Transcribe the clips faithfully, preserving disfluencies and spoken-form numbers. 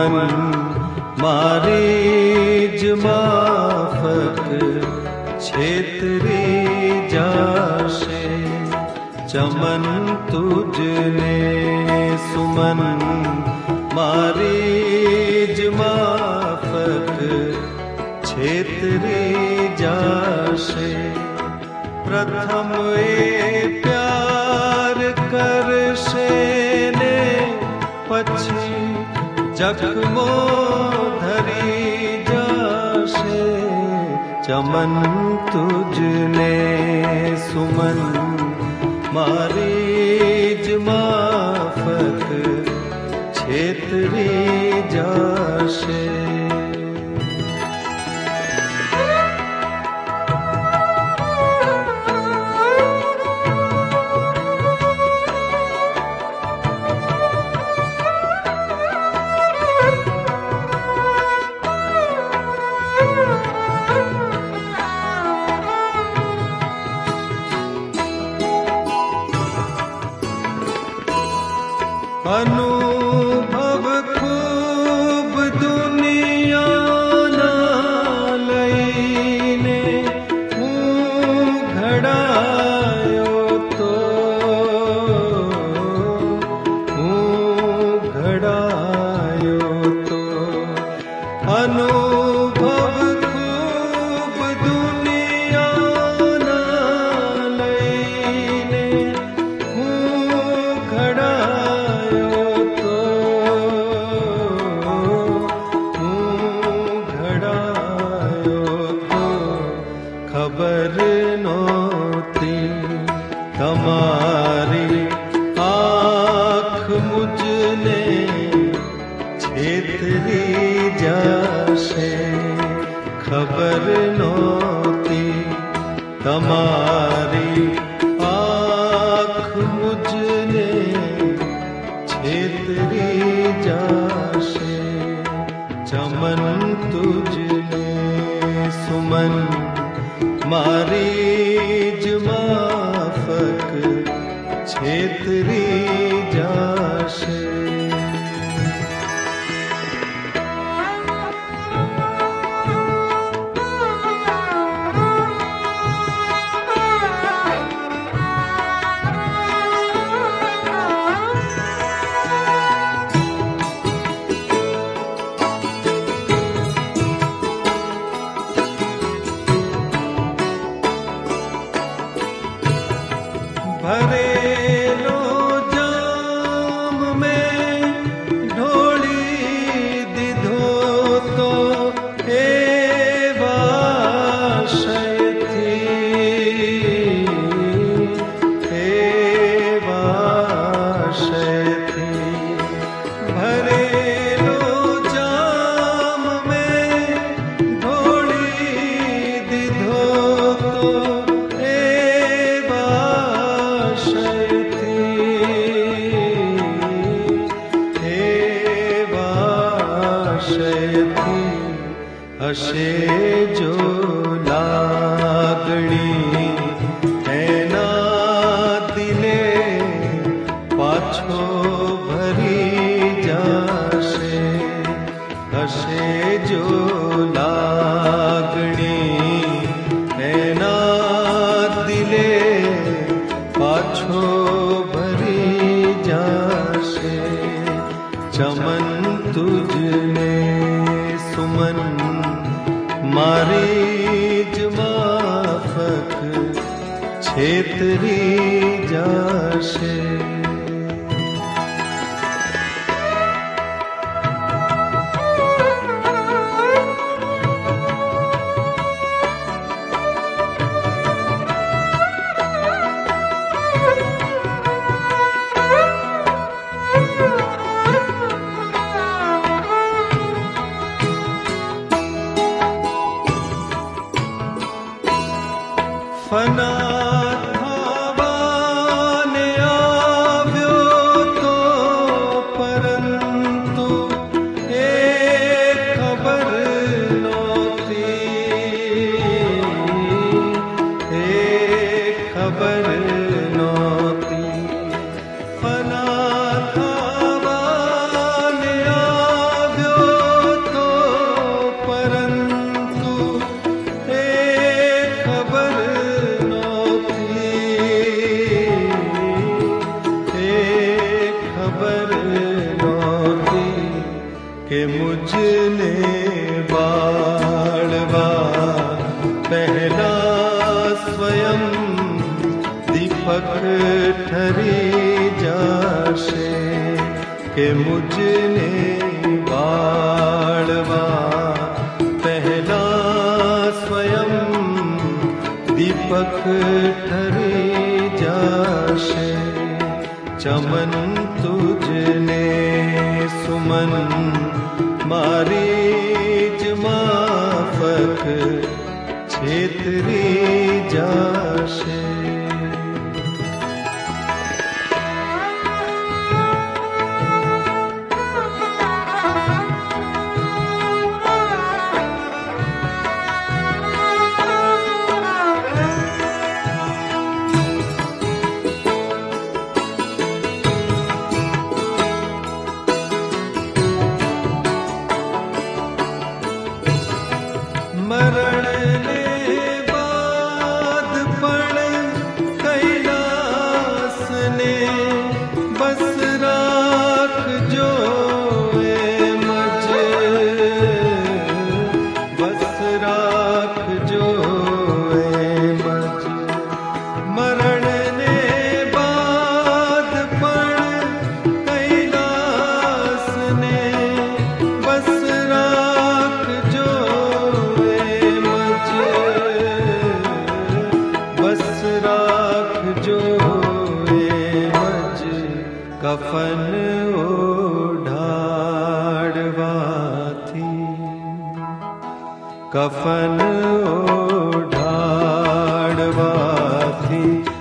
સુમન મારી જ માફક છેતરી જાશે ચમન તુજને સુમન મારી જ માફક છેતરી જાશે પ્રથમ એ પ્યાર કરશે ને પછી જખમો ધરી જાશે ચમન તુજને સુમન મારી જ માફક છેતરી જાશે અનુભવ ખૂબ દુનિયાના લઈને હું ઘડાયો તો હું ઘડાયો તો અનુભવ ખૂબ દુનિયાના લઈને હું ઘડાયો ખબર નહોતી તમારી આંખ મુજને છેતરી જાશે ખબર નહોતી તમારી આંખ મુજને છેતરી જાશે ચમન તુજને સુમન મારી જ માફક છેતરી જાશે ભરેલો જામ મેં ઢોળી દીધો તો એવા શયથી એવા શયથી ભરેલો જામ મેં ઢોળી દીધો તો હશે જો લાગણી એના દિલે પાછો ભરી જાશે હશે જો લાગણી એના દિલે પાછો ભરી જાશે ચમન તુજને સુમન મારી જ માફક છેતરી જાશે ફના થવાને આ मुझने बाळवा पहला स्वयं दीपक ठरी जाशे के मुझने बाळवा पहला स्वयं दीपक ठरी जाशे चमन तुझने सुमन मारी ज माफक छेतरी जाशे मरण ने बाद पण कैलास ने बस राख जो ए मज बस राख जो ए मज मरण ने बाद पण कैलास ने बस राख जो बस राख जो ए मज कफन ओढ़ाड़वाथी कफन ओढ़ाड़वाथी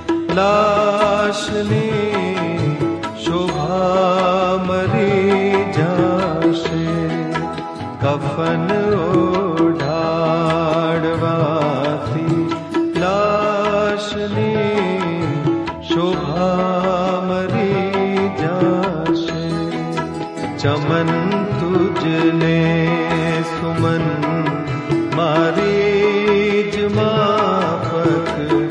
लाशनी शोभा मरी जाशे कफन ओढ़ाड़वाथी लाशनी शोभा मरी जाशे चमन तुझने सुमन मारी ज माफक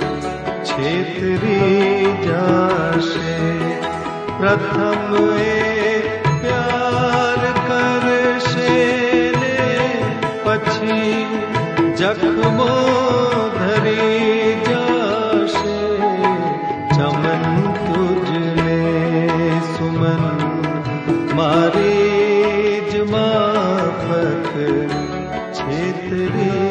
छेतरी जाशे प्रथम ए प्यार करशे ने पछी जख्मो धरी जाशे चमन तुझने सुमन मारी ज माफक छेतरी